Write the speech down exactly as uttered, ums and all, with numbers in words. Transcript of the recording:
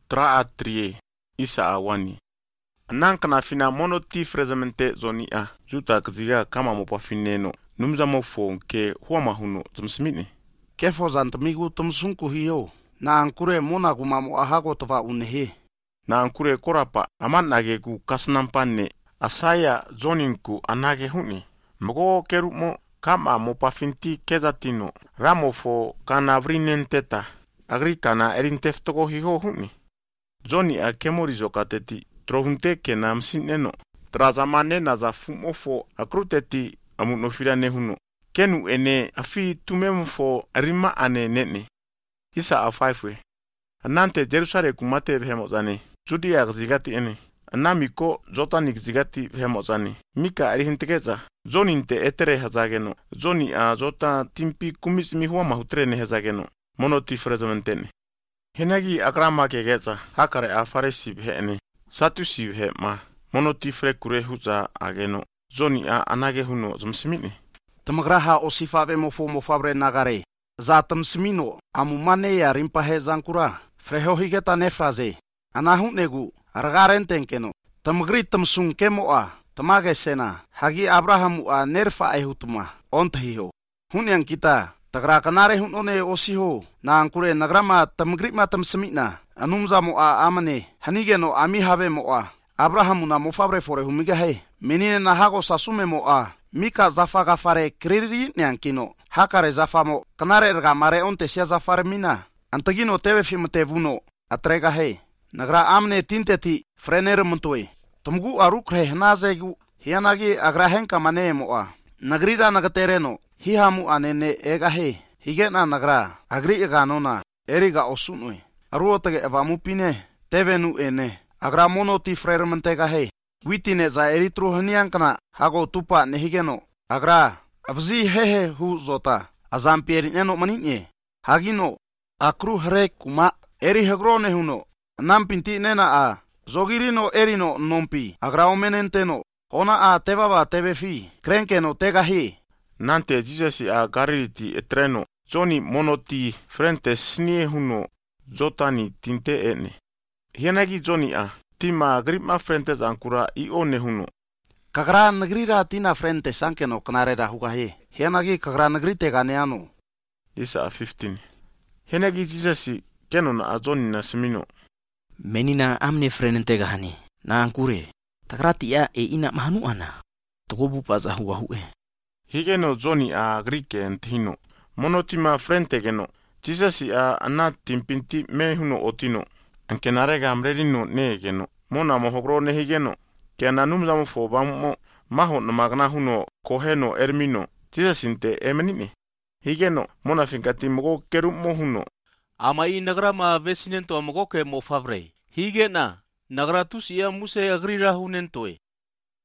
traa trie isa awani. Anang kana fina monoti frezamente zonia juta kziga kama mopafineno numza mofo ke huama huno tumsmini. Kefo zantamigu tumsunku hiyo na ankure mona kumamo ahago tova unehe. Na ankure korapa aman nagegu kasnampane asaya zoninku anage huni. Mgo kerumo kama mopafinti kezatino ramofo kana vrinenteta agri kana erinteftogo hiho huni. Zoni a kemorizo kateti trohunte ke namsineno trazamane na za fumofo akruteti amunofira nehuno kenu ene afi tumemfo rima ane nene isa afaifwe anante Jerusalem kumate vhemozane judia gzigati ene anamiko zotanik zigati vhemozane mika arihintegeza zoninte etere hazageno zoni a zota timpi kumis mi huama hutrene hazageno monoti frezamentene henagi akrama kegeza hakare afaresi bhene satusi he ma monoti frekure huza ageno zoni a anage huno zumsimini. Tamagraha osifabe mofo mofabre nagare za tamsimino amumane ya rimpahe zankura freho higeta nefraze anahu negu argarentenkeno tamgri tamsung kemoa tamage sena hagi Abrahamu a nerfa ehutuma ontahiho hunyang kita tagra kanare hunone osiho na ankure nagrama tamgri ma tamsimina anumza moa amane hanigeno ami habe moa Abrahamu na mofabre fore humiga he menine na hago sasume moa mika zafa gafare kriri nyankino hakare zafamo kanare ergamare onte sia zafare mina antagino teve fimte vuno atrega he nagra amne tinteti frener muntoi tumgu aruk re nazegu hianagi agrahenka mane moa nagrira nagatereno hihamu anene ega he higena nagra agri eganona eriga osunoi aruotage evamupine tevenu ene agramono ti frermentega he witine za eritru haniankana hago tupa nehigeno agra abzi hehe hu zota azampieri neno maninye hagino akru hre kuma eri hegrone huno nampinti nena a zogirino erino nompi agra omenenteno ona a tevava tevefi krenkeno tega he nante jizesi a gaririti etreno zoni monoti frente snie huno zotani tinte ene. Hienagi zoni a tima gripma frente zankura i one huno. Kagra nagrira tina frente sankeno kanarera hugahe. Hienagi kagra nagrite ganeano. Isa a fifteen. Hienagi jizesi keno na azoni na semino. Menina amne frente gahani. Na ankure. Tagrati ya e ina mahanuana. Togobu paza hugahue. Higeno zoni a grike entino. Monotima frente geno. Jizesi a ana timpinti me huno otino. Anke narega amrerino ne geno. Mona mohogro ne higeno. Ke ananumza mofo bamo maho na magna huno koheno ermino. Jizesinte emenine. Higeno mona finkati mogo keru mo huno. Ama i nagra ma vesinento mogo ke mo favre. Higena nagra tusia muse agrira hunentoe.